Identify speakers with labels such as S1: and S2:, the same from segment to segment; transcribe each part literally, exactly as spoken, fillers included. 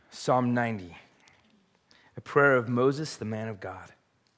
S1: Psalm ninety, a prayer of Moses, the man of God.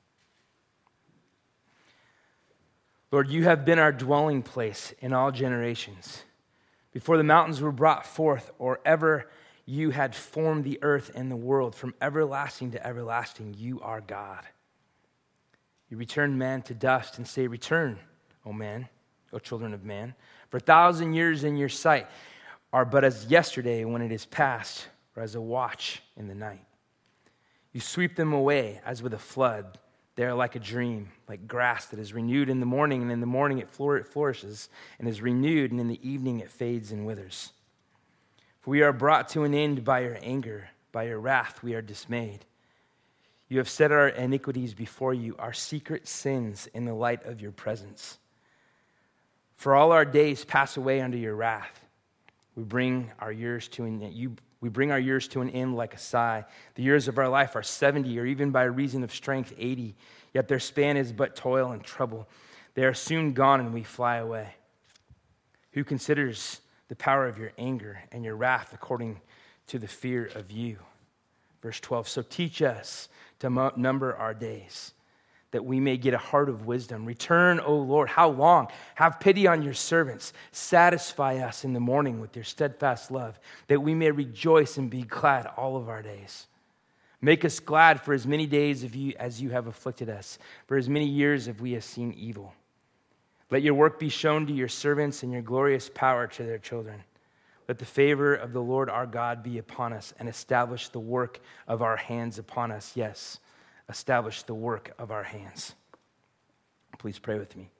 S1: Lord, you have been our dwelling place in all generations. Before the mountains were brought forth, or ever you had formed the earth and the world, from everlasting to everlasting, you are God. You return man to dust and say, return, O man, O children of man. For a thousand years in your sight are but as yesterday when it is past, or as a watch in the night. You sweep them away as with a flood. They are like a dream, like grass that is renewed in the morning, and in the morning it flourishes and is renewed, and in the evening it fades and withers. For we are brought to an end by your anger, by your wrath we are dismayed. You have set our iniquities before you, our secret sins in the light of your presence. For all our days pass away under your wrath. We bring our years to an end. You, we bring our years to an end like a sigh. The years of our life are seventy, or even by reason of strength, eighty. Yet their span is but toil and trouble. They are soon gone, and we fly away. Who considers the power of your anger and your wrath according to the fear of you? Verse twelve, so teach us to number our days, that we may get a heart of wisdom. Return, O Lord, how long? Have pity on your servants. Satisfy us in the morning with your steadfast love, that we may rejoice and be glad all of our days. Make us glad for as many days of you as you have afflicted us, for as many years as we have seen evil. Let your work be shown to your servants and your glorious power to their children. Let the favor of the Lord our God be upon us, and establish the work of our hands upon us. Yes, establish the work of our hands. Please pray with me.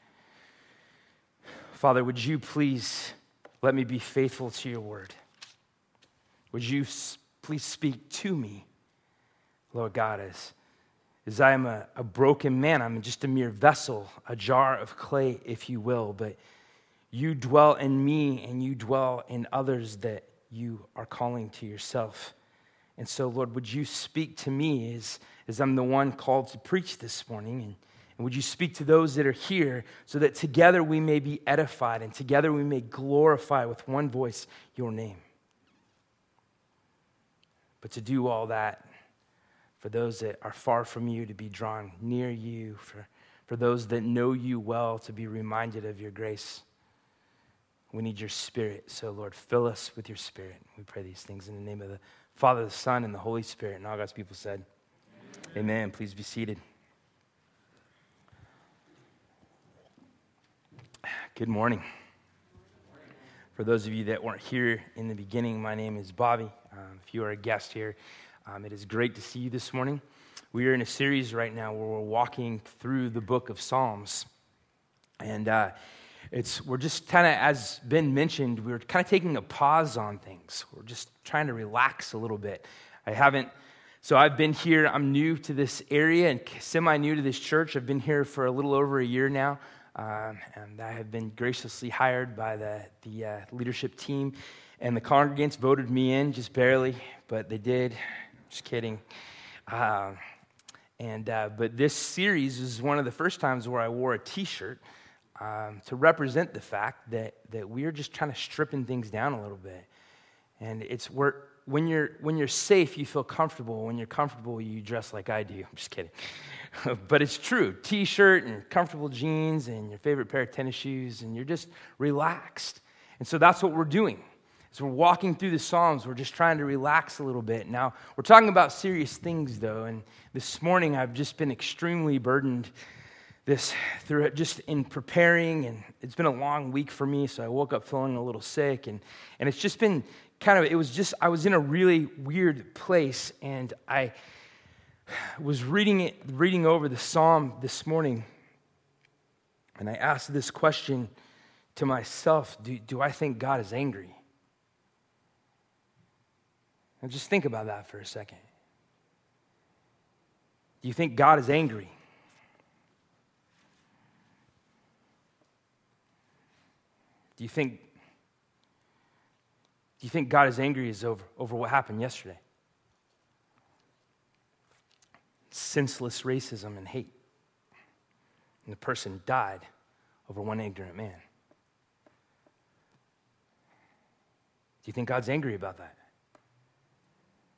S1: Father, would you please let me be faithful to your word? Would you please speak to me, Lord God, as, as I am a, a broken man. I'm just a mere vessel, a jar of clay, if you will, but you dwell in me and you dwell in others that you are calling to yourself. And so, Lord, would you speak to me as, as I'm the one called to preach this morning, and, and would you speak to those that are here so that together we may be edified and together we may glorify with one voice your name. But to do all that, for those that are far from you to be drawn near you, for, for those that know you well to be reminded of your grace, we need your Spirit. So, Lord, fill us with your Spirit. We pray these things in the name of the Father, the Son, and the Holy Spirit. And all God's people said, amen. Amen. Please be seated. Good morning. For those of you that weren't here in the beginning, my name is Bobby. Um, if you are a guest here, um, it is great to see you this morning. We are in a series right now where we're walking through the book of Psalms. And uh, it's we're just kind of, as Ben mentioned, we're kind of taking a pause on things. We're just trying to relax a little bit. I haven't, so I've been here, I'm new to this area and semi-new to this church. I've been here for a little over a year now. Um, and I have been graciously hired by the, the uh, leadership team. And the congregants voted me in, just barely, but they did. Just kidding. Uh, and uh, But this series was one of the first times where I wore a t-shirt um, to represent the fact that, that we're just trying to stripping things down a little bit. And it's where when you're when you're safe, you feel comfortable. When you're comfortable, you dress like I do. I'm just kidding. But it's true. T-shirt and comfortable jeans and your favorite pair of tennis shoes, and you're just relaxed. And so that's what we're doing. As we're walking through the Psalms, we're just trying to relax a little bit. Now, we're talking about serious things, though, and this morning I've just been extremely burdened this through it, just in preparing, and it's been a long week for me, so I woke up feeling a little sick, and, and it's just been kind of, it was just, I was in a really weird place, and I was reading it, reading over the Psalm this morning, and I asked this question to myself, do, do I think God is angry? And just think about that for a second. Do you think God is angry? Do you think, do you think God is angry is over, over what happened yesterday? Senseless racism and hate. And the person died over one ignorant man. Do you think God's angry about that?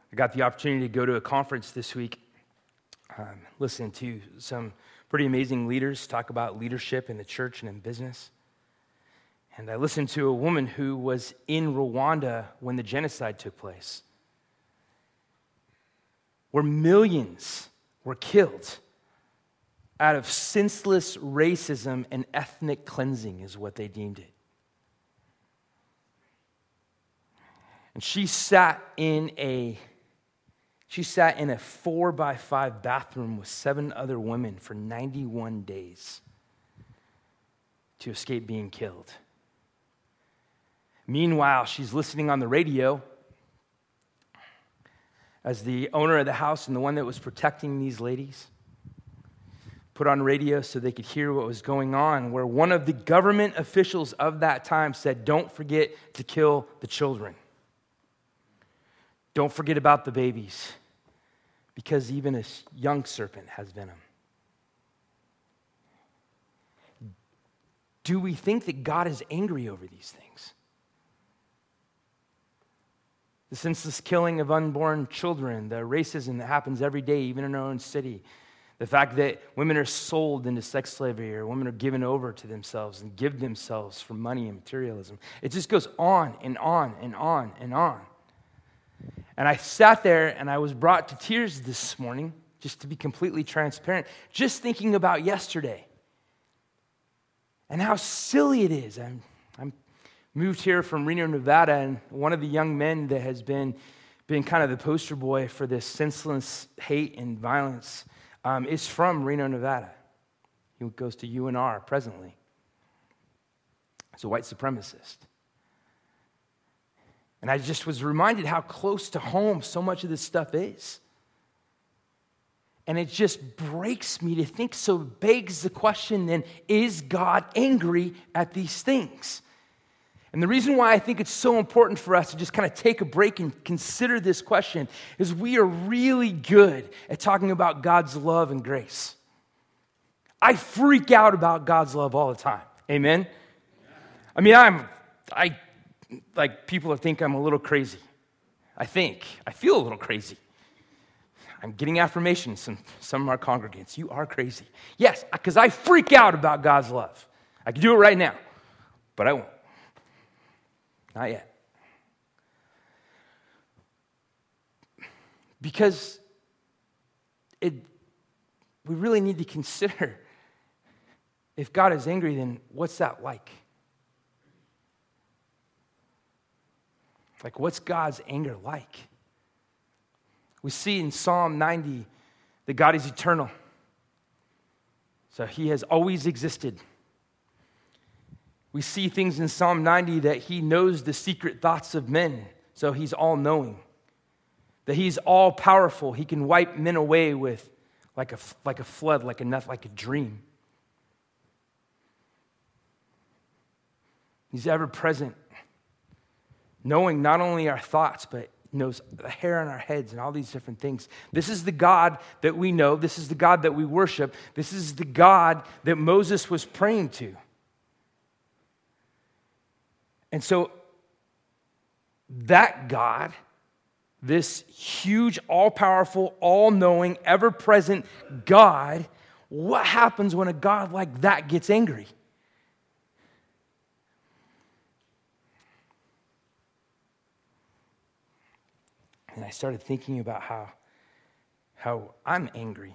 S1: I got the opportunity to go to a conference this week, um, listen to some pretty amazing leaders talk about leadership in the church and in business. And I listened to a woman who was in Rwanda when the genocide took place, where millions were killed out of senseless racism and ethnic cleansing is what they deemed it. And she sat in a she sat in a four by five bathroom with seven other women for ninety-one days to escape being killed. Meanwhile, she's listening on the radio as the owner of the house and the one that was protecting these ladies put on radio so they could hear what was going on, where one of the government officials of that time said, "Don't forget to kill the children. Don't forget about the babies, because even a young serpent has venom." Do we think that God is angry over these things? The senseless killing of unborn children, the racism that happens every day, even in our own city, the fact that women are sold into sex slavery or women are given over to themselves and give themselves for money and materialism. It just goes on and on and on and on. And I sat there and I was brought to tears this morning, just to be completely transparent, just thinking about yesterday and how silly it is. I'm, I'm moved here from Reno, Nevada, and one of the young men that has been, been kind of the poster boy for this senseless hate and violence um, is from Reno, Nevada. He goes to U N R presently. He's a white supremacist. And I just was reminded how close to home so much of this stuff is. And it just breaks me to think, so begs the question then, is God angry at these things? And the reason why I think it's so important for us to just kind of take a break and consider this question is we are really good at talking about God's love and grace. I freak out about God's love all the time. Amen? I mean, I'm, I... Like, people think I'm a little crazy. I think. I feel a little crazy. I'm getting affirmations from some of our congregants. You are crazy. Yes, because I freak out about God's love. I can do it right now, but I won't. Not yet. Because it, we really need to consider, if God is angry, then what's that like? Like, what's God's anger like? We see in Psalm ninety that God is eternal. So he has always existed. We see things in Psalm ninety that he knows the secret thoughts of men. So he's all-knowing. That he's all-powerful. He can wipe men away with like a, like a flood, like a, like a dream. He's ever-present, knowing not only our thoughts, but knows the hair on our heads and all these different things. This is the God that we know. This is the God that we worship. This is the God that Moses was praying to. And so that God, this huge, all-powerful, all-knowing, ever-present God, what happens when a God like that gets angry? And I started thinking about how, how I'm angry.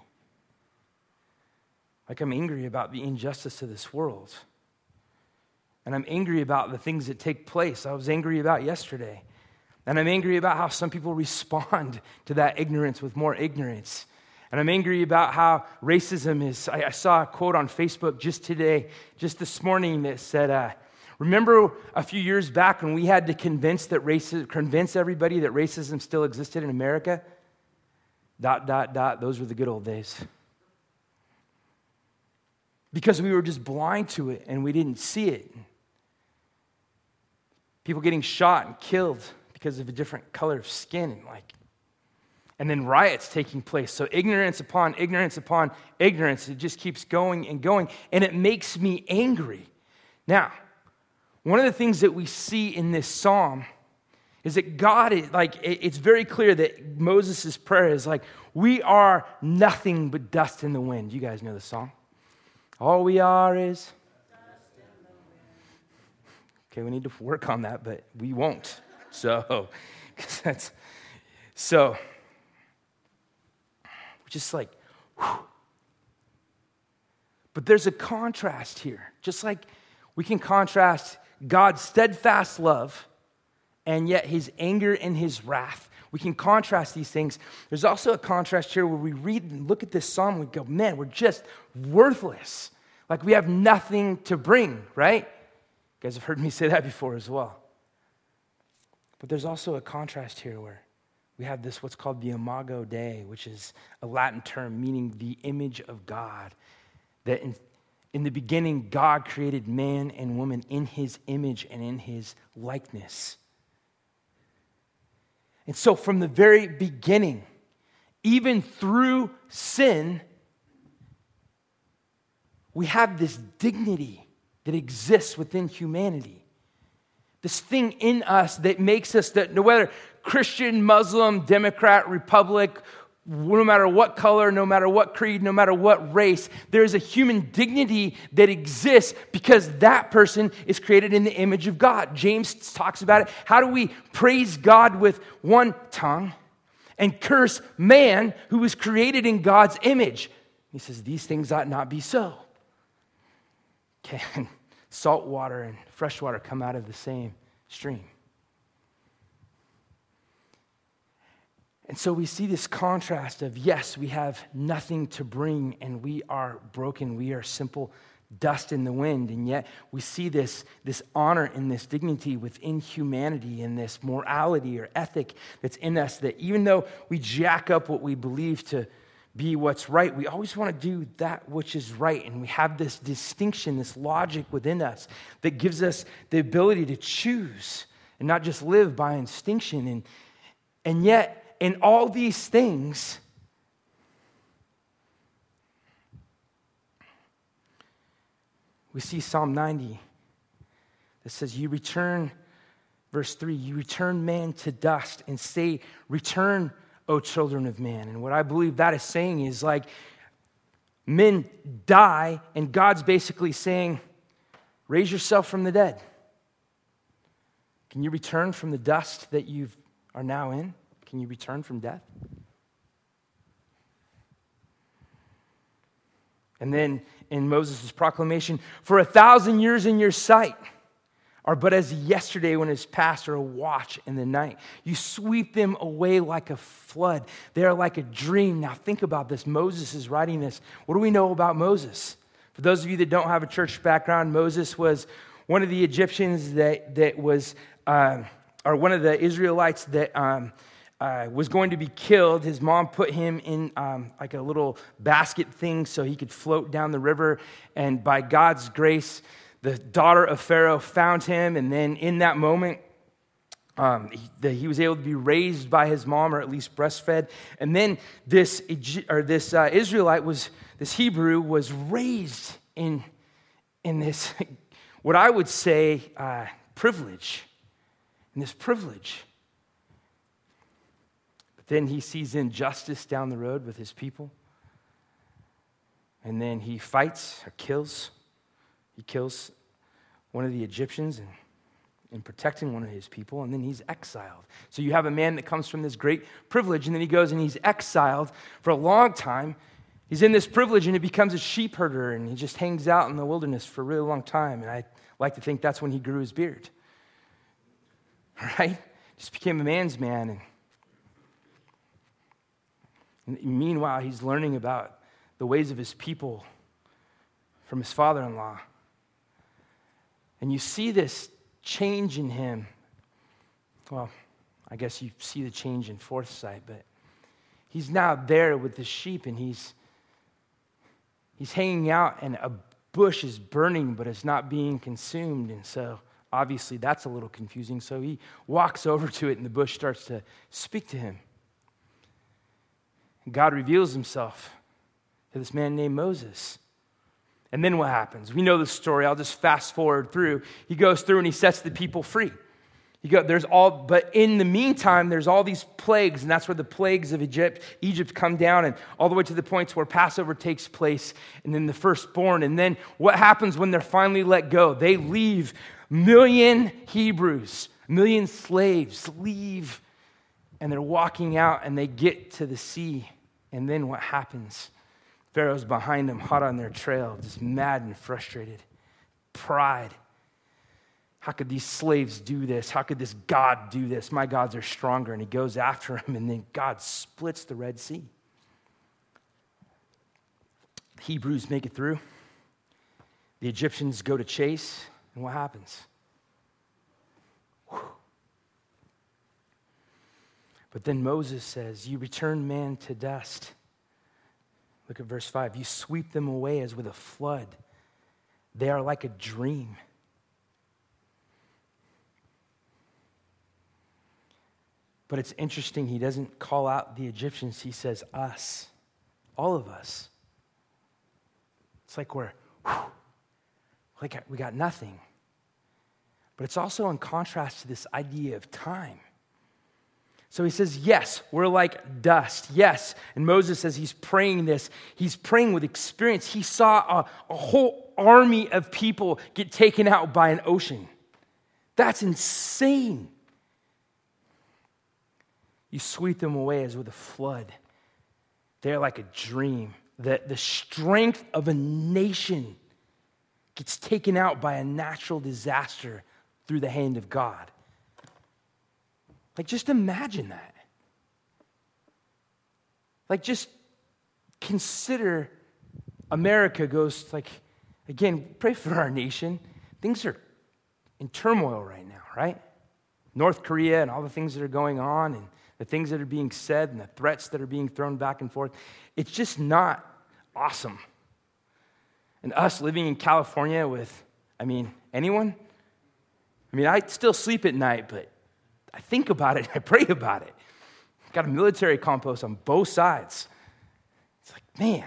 S1: Like, I'm angry about the injustice of this world. And I'm angry about the things that take place. I was angry about yesterday. And I'm angry about how some people respond to that ignorance with more ignorance. And I'm angry about how racism is. I, I saw a quote on Facebook just today, just this morning, that said, uh, remember a few years back when we had to convince that racism, convince everybody that racism still existed in America? Dot, dot, dot. Those were the good old days. Because we were just blind to it and we didn't see it. People getting shot and killed because of a different color of skin, and like, and then riots taking place. So ignorance upon ignorance upon ignorance. It just keeps going and going, and it makes me angry. Now, one of the things that we see in this psalm is that God, is, like, it's very clear that Moses' prayer is like, we are nothing but dust in the wind. You guys know the song. All we are is... Okay, we need to work on that, but we won't. So, that's, so, just like, whew. But there's a contrast here. Just like we can contrast God's steadfast love and yet his anger and his wrath. We can contrast these things. There's also a contrast here where we read and look at this psalm and we go, man, we're just worthless. Like we have nothing to bring, right? You guys have heard me say that before as well. But there's also a contrast here where we have this, what's called the Imago Dei, which is a Latin term meaning the image of God. That in, in the beginning, God created man and woman in his image and in his likeness. And so from the very beginning, even through sin, we have this dignity that exists within humanity. This thing in us that makes us, that no matter Christian, Muslim, Democrat, Republic, no matter what color, no matter what creed, no matter what race, there's a human dignity that exists because that person is created in the image of God. James talks about it. How do we praise God with one tongue and curse man who was created in God's image? He says, these things ought not be so. Can salt water and fresh water come out of the same stream? And so we see this contrast of, yes, we have nothing to bring and we are broken. We are simple dust in the wind. And yet we see this, this honor and this dignity within humanity and this morality or ethic that's in us, that even though we jack up what we believe to be what's right, we always want to do that which is right. And we have this distinction, this logic within us that gives us the ability to choose and not just live by instinction. And, and yet, in all these things, we see Psalm ninety that says, you return, verse three, you return man to dust and say, return, O children of man. And what I believe that is saying is like, men die, and God's basically saying, raise yourself from the dead. Can you return from the dust that you are now in? Can you return from death? And then in Moses' proclamation, for a thousand years in your sight are but as yesterday when it's past, or a watch in the night. You sweep them away like a flood. They are like a dream. Now think about this. Moses is writing this. What do we know about Moses? For those of you that don't have a church background, Moses was one of the Egyptians that, that was, um, or one of the Israelites that um, uh, was going to be killed. His mom put him in um, like a little basket thing so he could float down the river. And by God's grace, the daughter of Pharaoh found him, and then in that moment, um, he, the, he was able to be raised by his mom, or at least breastfed. And then this or this uh, Israelite was this Hebrew was raised in in this what I would say uh, privilege, in this privilege. But then he sees injustice down the road with his people, and then he fights or kills. He kills one of the Egyptians in, in protecting one of his people, and then he's exiled. So you have a man that comes from this great privilege, and then he goes and he's exiled for a long time. He's in this privilege, and he becomes a sheep herder, and he just hangs out in the wilderness for a really long time. And I like to think that's when he grew his beard. Right? Just became a man's man. And, and meanwhile, he's learning about the ways of his people from his father-in-law. And you see this change in him. Well, I guess you see the change in Fourth Sight, but he's now there with the sheep, and he's he's hanging out, and a bush is burning, but it's not being consumed. And so obviously that's a little confusing. So he walks over to it, and the bush starts to speak to him. And God reveals himself to this man named Moses. And then what happens? We know the story. I'll just fast forward through. He goes through and he sets the people free. You go, there's all, but in the meantime, there's all these plagues, and that's where the plagues of Egypt, Egypt come down, and all the way to the points where Passover takes place, and then the firstborn. And then what happens when they're finally let go? They leave. Million Hebrews, million slaves leave, and they're walking out, and they get to the sea. And then what happens? Pharaoh's behind them, hot on their trail, just mad and frustrated. Pride. How could these slaves do this? How could this God do this? My gods are stronger. And he goes after him, and then God splits the Red Sea. The Hebrews make it through. The Egyptians go to chase, and what happens? Whew. But then Moses says, you return man to dust. Look at verse five. You sweep them away as with a flood. They are like a dream. But it's interesting, he doesn't call out the Egyptians, he says us, all of us. It's like we're, whew, like we got nothing. But it's also in contrast to this idea of time. So he says, yes, we're like dust, yes. And Moses says he's praying this. He's praying with experience. He saw a, a whole army of people get taken out by an ocean. That's insane. You sweep them away as with a flood. They're like a dream. The, the strength of a nation gets taken out by a natural disaster through the hand of God. Like, just imagine that. Like, just consider America goes, like, again, pray for our nation. Things are in turmoil right now, right? North Korea and all the things that are going on, and the things that are being said and the threats that are being thrown back and forth. It's just not awesome. And us living in California with, I mean, anyone? I mean, I still sleep at night, but I think about it and I pray about it. Got a military compost on both sides. It's like, man,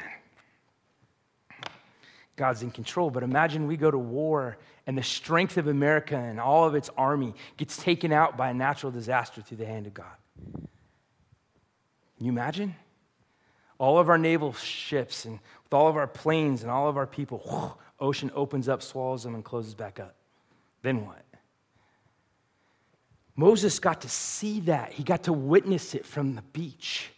S1: God's in control. But imagine we go to war and the strength of America and all of its army gets taken out by a natural disaster through the hand of God. Can you imagine? All of our naval ships and with all of our planes and all of our people, whoosh, ocean opens up, swallows them, and closes back up. Then what? Moses got to see that. He got to witness it from the beach.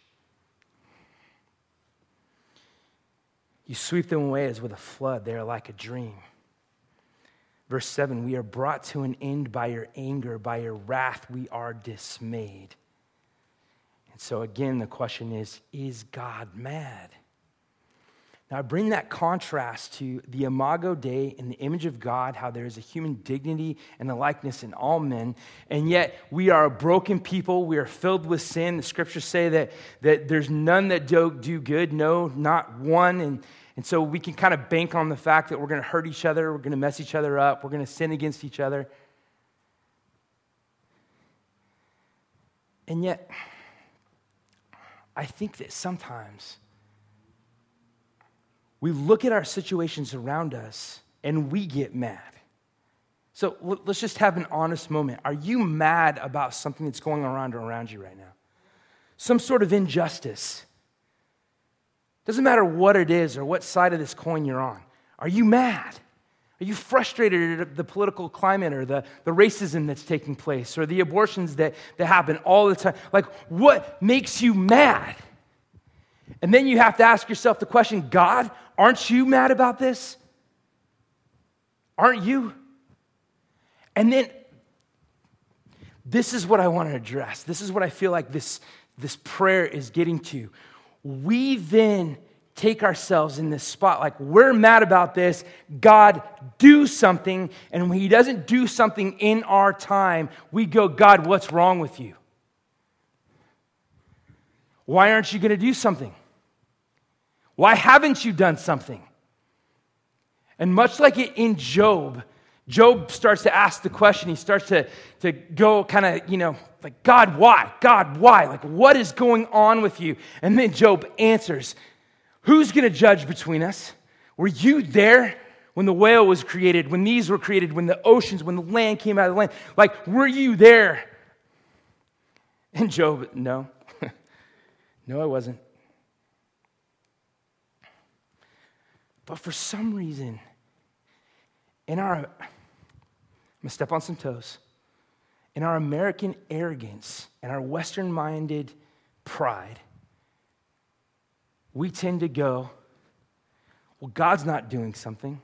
S1: You sweep them away as with a flood. They are like a dream. Verse seven, we are brought to an end by your anger, by your wrath we are dismayed. And so again, the question is, is God mad? Now I bring that contrast to the Imago Dei in the image of God, how there is a human dignity and a likeness in all men, and yet we are a broken people, we are filled with sin. The scriptures say that, that there's none that do, do good, no, not one, and And so we can kind of bank on the fact that we're going to hurt each other, we're going to mess each other up, we're going to sin against each other. And yet, I think that sometimes we look at our situations around us and we get mad. So let's just have an honest moment. Are you mad about something that's going around around you right now? Some sort of injustice. Doesn't matter what it is or what side of this coin you're on. Are you mad? Are you frustrated at the political climate or the, the racism that's taking place or the abortions that, that happen all the time? Like, what makes you mad? And then you have to ask yourself the question, God, aren't you mad about this? Aren't you? And then, this is what I want to address. This is what I feel like this, this prayer is getting to. We then take ourselves in this spot, like we're mad about this, God, do something, and when he doesn't do something in our time, we go, God, what's wrong with you? Why aren't you going to do something? Why haven't you done something? And much like it in Job, Job starts to ask the question, he starts to, to go kind of, you know, like, God, why? God, why? Like, what is going on with you? And then Job answers, who's going to judge between us? Were you there when the whale was created, when these were created, when the oceans, when the land came out of the land? Like, were you there? And Job, no. No, I wasn't. But for some reason, in our, I'm going to step on some toes, in our American arrogance and our Western-minded pride, we tend to go, well, God's not doing something.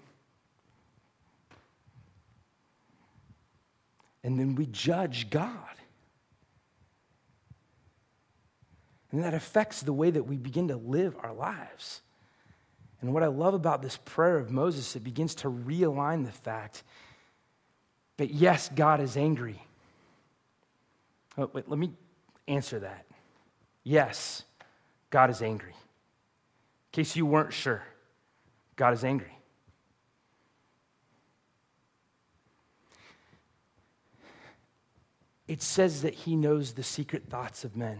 S1: And then we judge God. And that affects the way that we begin to live our lives. And what I love about this prayer of Moses, it begins to realign the fact that yes, God is angry. Oh, wait, let me answer that. Yes, God is angry. In case you weren't sure, God is angry. It says that he knows the secret thoughts of men.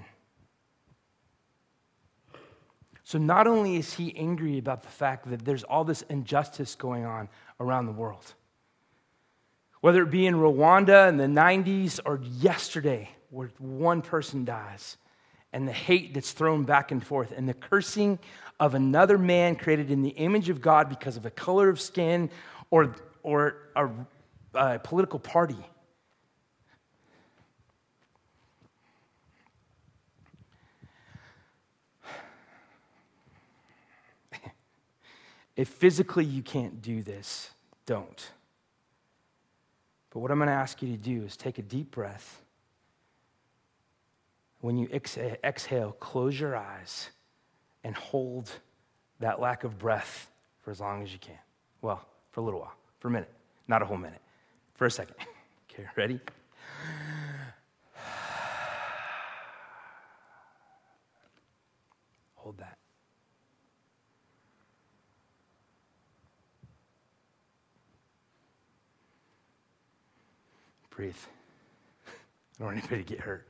S1: So not only is he angry about the fact that there's all this injustice going on around the world, whether it be in Rwanda in the nineties or yesterday where one person dies, and the hate that's thrown back and forth, and the cursing of another man created in the image of God because of a color of skin or, or a, a political party. If physically you can't do this, don't. But what I'm going to ask you to do is take a deep breath. When you exhale, close your eyes and hold that lack of breath for as long as you can. Well, for a little while, for a minute, not a whole minute, for a second. Okay, ready? Hold that. Breathe. I don't want anybody to get hurt.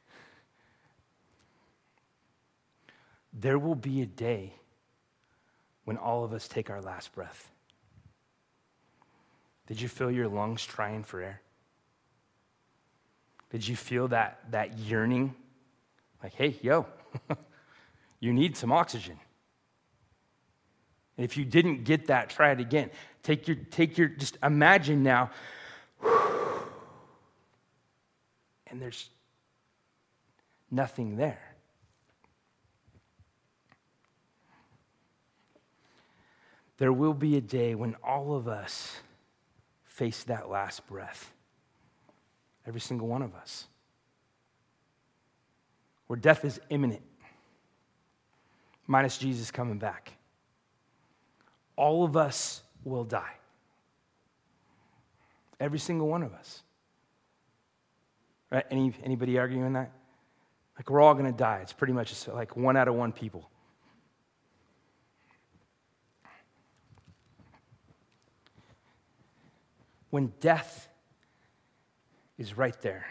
S1: There will be a day when all of us take our last breath. Did you feel your lungs trying for air? Did you feel that, that yearning? Like, hey, yo, you need some oxygen. And if you didn't get that, try it again. Take your, take your, just imagine now, and there's nothing there. There will be a day when all of us face that last breath. Every single one of us. Where death is imminent. Minus Jesus coming back. All of us will die. Every single one of us. Right? Any, anybody arguing that? Like, we're all going to die. It's pretty much like one out of one people. When death is right there,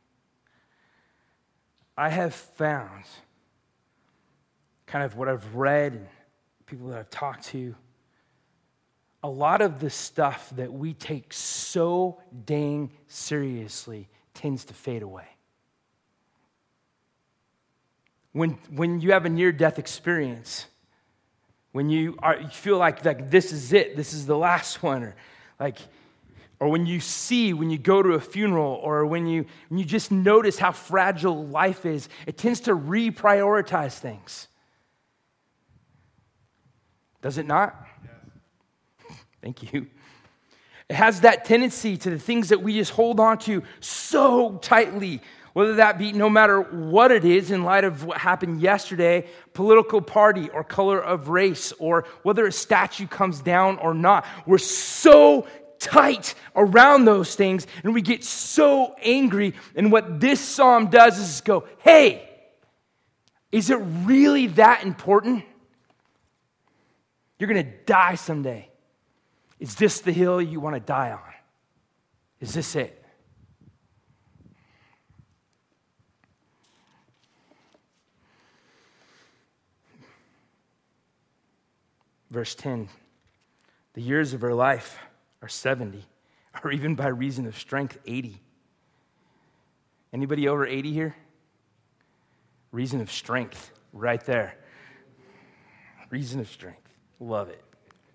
S1: I have found, kind of what I've read and people that I've talked to, a lot of the stuff that we take so dang seriously tends to fade away. When, when you have a near-death experience, when you, are, you feel like, like this is it, this is the last one, or like, or when you see, when you go to a funeral, or when you, when you just notice how fragile life is, it tends to reprioritize things. Does it not? Yes. Thank you. It has that tendency to the things that we just hold on to so tightly, whether that be no matter what it is in light of what happened yesterday, political party or color of race, or whether a statue comes down or not. We're so tight around those things, and we get so angry. And what this psalm does is go, hey, is it really that important? You're going to die someday. Is this the hill you want to die on? Is this it? Verse ten, The years of our life are seventy, or even by reason of strength, eighty. Anybody over eighty here? Reason of strength, right there. Reason of strength. Love it.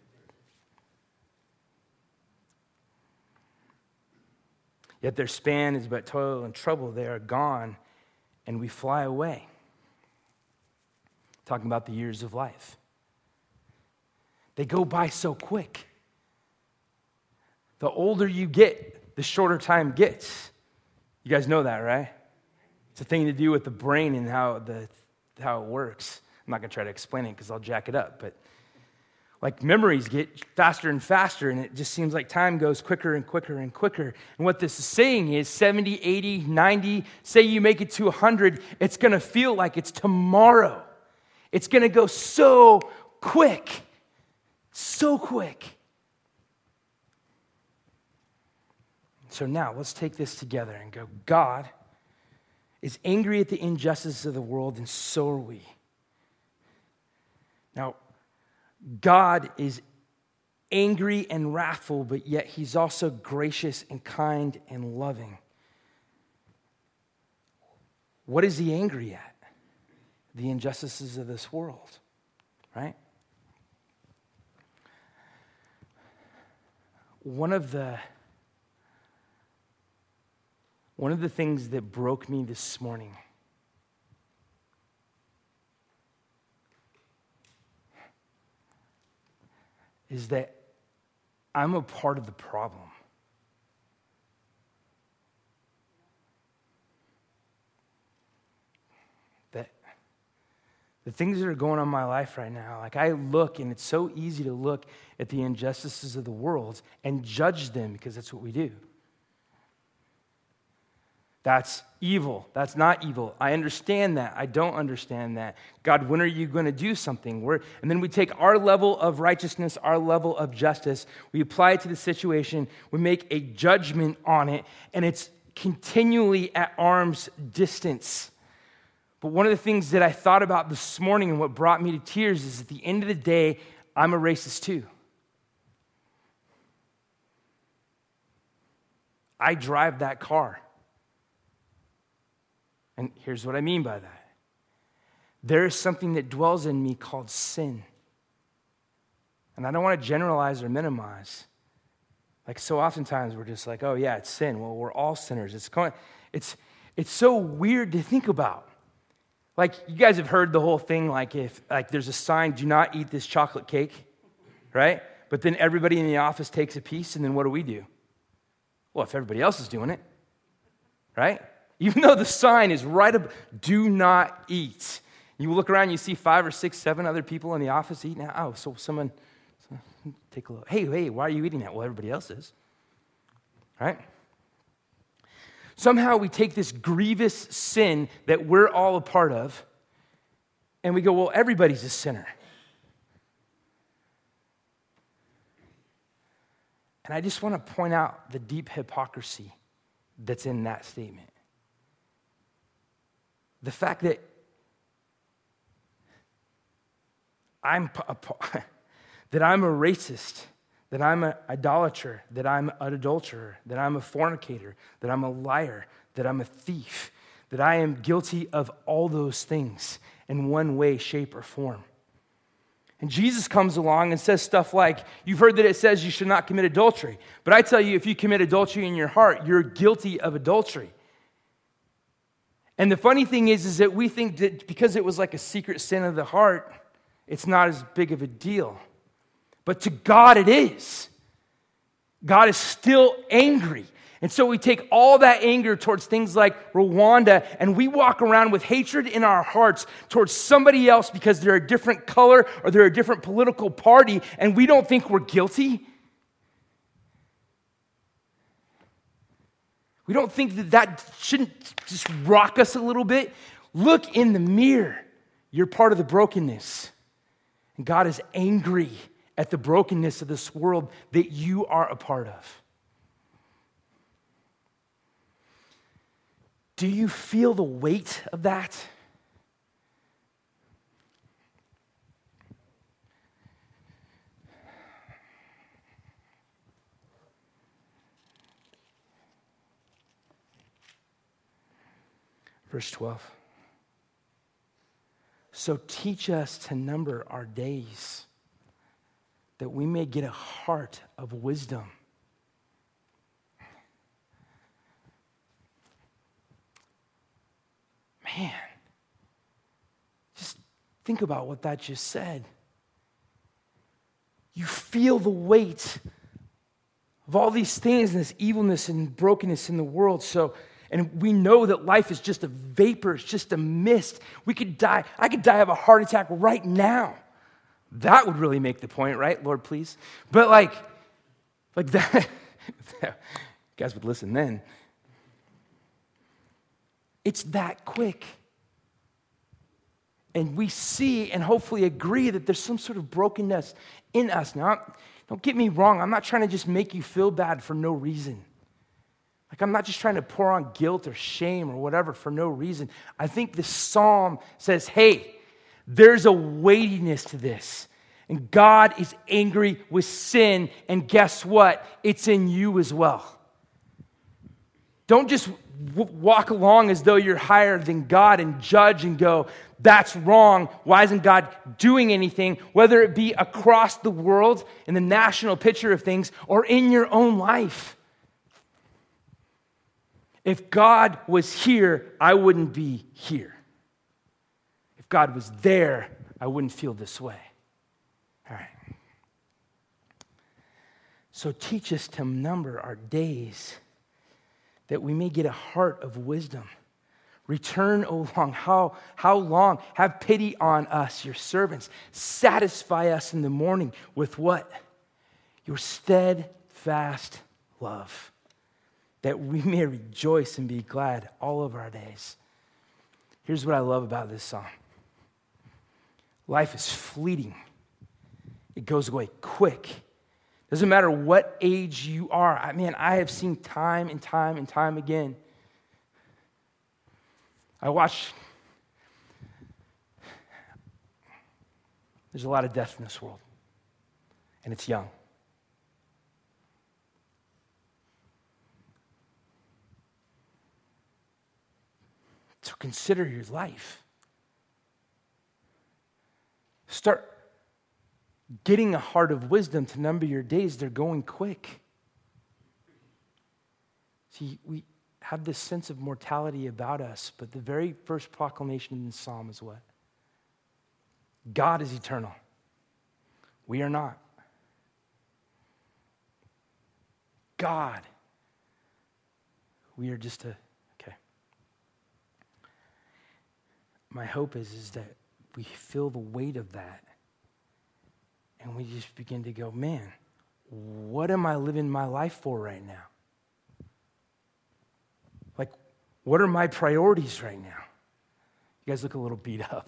S1: Yet their span is but toil and trouble. They are gone, and we fly away. Talking about the years of life. They go by so quick. The older you get, the shorter time gets. You guys know that, right? It's a thing to do with the brain and how the how it works. I'm not going to try to explain it because I'll jack it up, but like memories get faster and faster, and it just seems like time goes quicker and quicker and quicker. And what this is saying is seventy, eighty, ninety, say you make it to one hundred, it's going to feel like it's tomorrow. It's going to go so quick, so quick. So now let's take this together and go, God is angry at the injustice of the world, and so are we. Now, God is angry and wrathful, but yet he's also gracious and kind and loving. What is he angry at? The injustices of this world, right? One of the one of the things that broke me this morning is that I'm a part of the problem. That the things that are going on in my life right now, like I look, and it's so easy to look at the injustices of the world and judge them because that's what we do. That's evil. That's not evil. I understand that. I don't understand that. God, when are you going to do something? We're, and then we take our level of righteousness, our level of justice, we apply it to the situation, we make a judgment on it, and it's continually at arm's distance. But one of the things that I thought about this morning and what brought me to tears is at the end of the day, I'm a racist too. I drive that car. And here's what I mean by that. There is something that dwells in me called sin. And I don't want to generalize or minimize. Like so oftentimes we're just like, oh yeah, it's sin. Well, we're all sinners. It's it's it's so weird to think about. Like you guys have heard the whole thing, like if like there's a sign, do not eat this chocolate cake, right? But then everybody in the office takes a piece, and then what do we do? Well, if everybody else is doing it, right? Even though the sign is right up, do not eat. You look around, you see five or six, seven other people in the office eating. Oh, so someone, take a look. Hey, hey, why are you eating that? Well, everybody else is. Right? Somehow we take this grievous sin that we're all a part of, and we go, well, everybody's a sinner. And I just want to point out the deep hypocrisy that's in that statement. The fact that I'm a, that I'm a racist, that I'm an idolater, that I'm an adulterer, that I'm a fornicator, that I'm a liar, that I'm a thief, that I am guilty of all those things in one way, shape, or form. And Jesus comes along and says stuff like, you've heard that it says you should not commit adultery. But I tell you, if you commit adultery in your heart, you're guilty of adultery. And the funny thing is, is that we think that because it was like a secret sin of the heart, it's not as big of a deal. But to God it is. God is still angry. And so we take all that anger towards things like Rwanda, and we walk around with hatred in our hearts towards somebody else because they're a different color or they're a different political party, and we don't think we're guilty. We don't think that that shouldn't just rock us a little bit. Look in the mirror. You're part of the brokenness. And God is angry at the brokenness of this world that you are a part of. Do you feel the weight of that? Verse twelve. So teach us to number our days, that we may get a heart of wisdom. Man, just think about what that just said. You feel the weight of all these things and this evilness and brokenness in the world. So, and we know that life is just a vapor, it's just a mist. We could die. I could die of a heart attack right now. That would really make the point, right? Lord, please. But like, like that, you guys would listen then. It's that quick. And we see and hopefully agree that there's some sort of brokenness in us. Now, don't get me wrong. I'm not trying to just make you feel bad for no reason. Like, I'm not just trying to pour on guilt or shame or whatever for no reason. I think this psalm says, hey, there's a weightiness to this. And God is angry with sin. And guess what? It's in you as well. Don't just w- walk along as though you're higher than God and judge and go, that's wrong. Why isn't God doing anything? Whether it be across the world in the national picture of things or in your own life. If God was here, I wouldn't be here. If God was there, I wouldn't feel this way. All right. So teach us to number our days, that we may get a heart of wisdom. Return, O long. How, how long? Have pity on us, your servants. Satisfy us in the morning with what? Your steadfast love, that we may rejoice and be glad all of our days. Here's what I love about this song. Life is fleeting. It goes away quick. Doesn't matter what age you are. I mean, I have seen time and time and time again. I watch, there's a lot of death in this world, and it's young. So consider your life. Start getting a heart of wisdom to number your days. They're going quick. See, we have this sense of mortality about us, but the very first proclamation in the psalm is what? God is eternal. We are not. God. We are just a, okay. My hope is, is that we feel the weight of that and we just begin to go, man, what am I living my life for right now? Like, what are my priorities right now? You guys look a little beat up.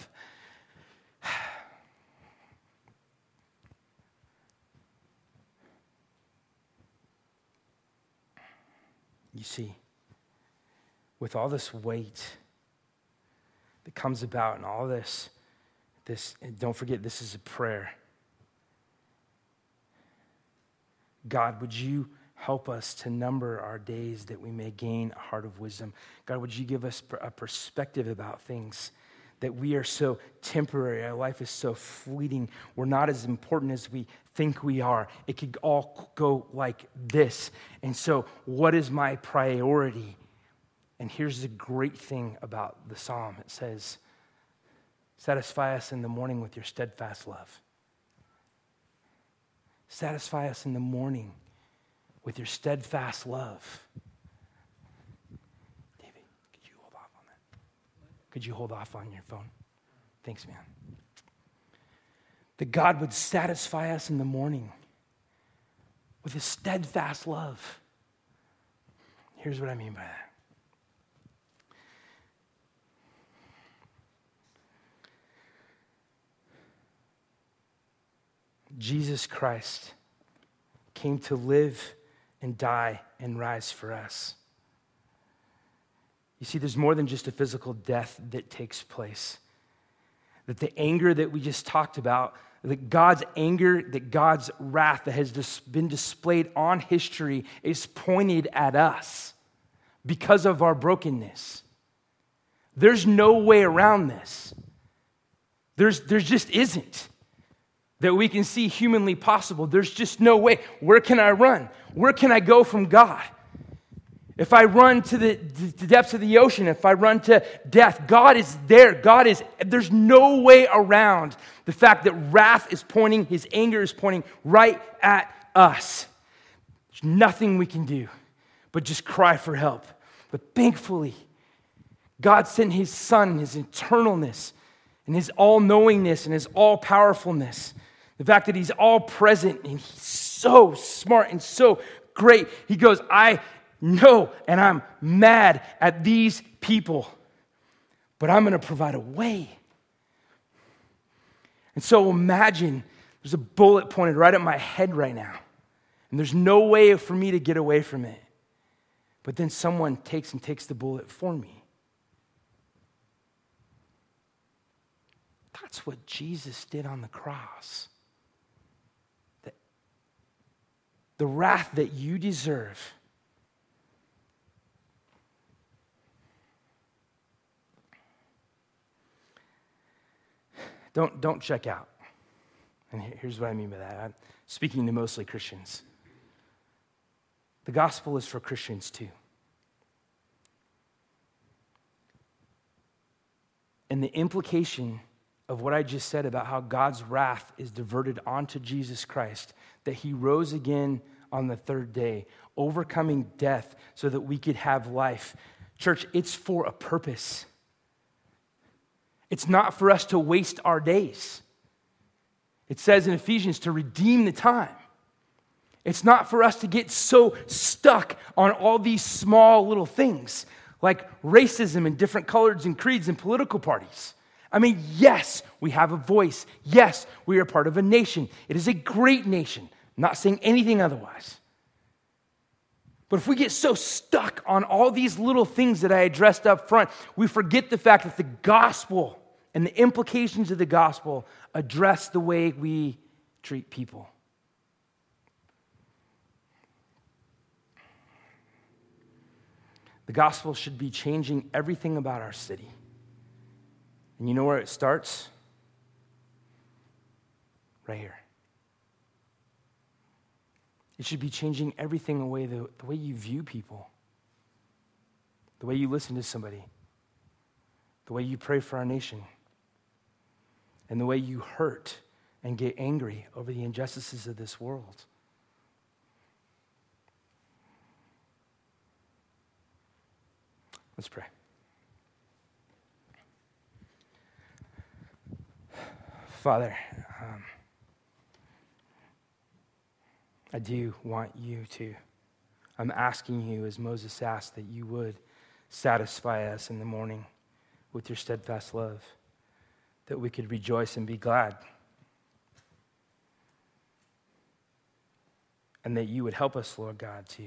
S1: You see, with all this weight that comes about and all this, this, and don't forget, this is a prayer. God, would you help us to number our days that we may gain a heart of wisdom? God, would you give us a perspective about things, that we are so temporary, our life is so fleeting, we're not as important as we think we are. It could all go like this. And so, what is my priority? And here's the great thing about the psalm. It says, satisfy us in the morning with your steadfast love. Satisfy us in the morning with your steadfast love. David, could you hold off on that? Could you hold off on your phone? Thanks, man. That God would satisfy us in the morning with his steadfast love. Here's what I mean by that. Jesus Christ came to live and die and rise for us. You see, there's more than just a physical death that takes place. That the anger that we just talked about, that God's anger, that God's wrath that has just been displayed on history is pointed at us because of our brokenness. There's no way around this. There's, there just isn't that we can see humanly possible. There's just no way. Where can I run? Where can I go from God? If I run to the, the depths of the ocean, if I run to death, God is there. God is, there's no way around the fact that wrath is pointing, his anger is pointing right at us. There's nothing we can do but just cry for help. But thankfully, God sent his Son, his eternalness, and his all-knowingness and his all-powerfulness. The fact that he's all-present and he's so smart and so great. He goes, I know and I'm mad at these people, but I'm going to provide a way. And so imagine there's a bullet pointed right at my head right now, and there's no way for me to get away from it. But then someone takes and takes the bullet for me. That's what Jesus did on the cross. The, the wrath that you deserve. Don't, don't check out. And here's what I mean by that. I'm speaking to mostly Christians. The gospel is for Christians too. And the implication of what I just said about how God's wrath is diverted onto Jesus Christ, that he rose again on the third day, overcoming death so that we could have life. Church, it's for a purpose. It's not for us to waste our days. It says in Ephesians to redeem the time. It's not for us to get so stuck on all these small little things like racism and different colors and creeds and political parties. I mean, yes, we have a voice. Yes, we are part of a nation. It is a great nation. I'm not saying anything otherwise. But if we get so stuck on all these little things that I addressed up front, we forget the fact that the gospel and the implications of the gospel address the way we treat people. The gospel should be changing everything about our city. And you know where it starts? Right here. It should be changing everything away, the, the way you view people, the way you listen to somebody, the way you pray for our nation, and the way you hurt and get angry over the injustices of this world. Let's pray. Father, um, I do want you to, I'm asking you, as Moses asked, that you would satisfy us in the morning with your steadfast love, that we could rejoice and be glad, and that you would help us, Lord God, to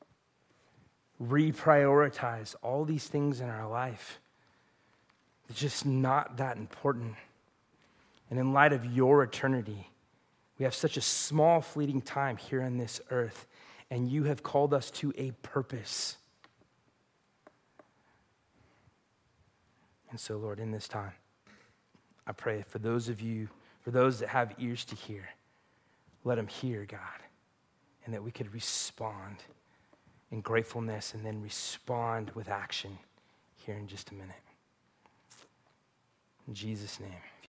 S1: reprioritize all these things in our life. It's just not that important. And in light of your eternity, we have such a small, fleeting time here on this earth, and you have called us to a purpose. And so, Lord, in this time, I pray for those of you, for those that have ears to hear, let them hear, God, and that we could respond in gratefulness and then respond with action here in just a minute. In Jesus' name.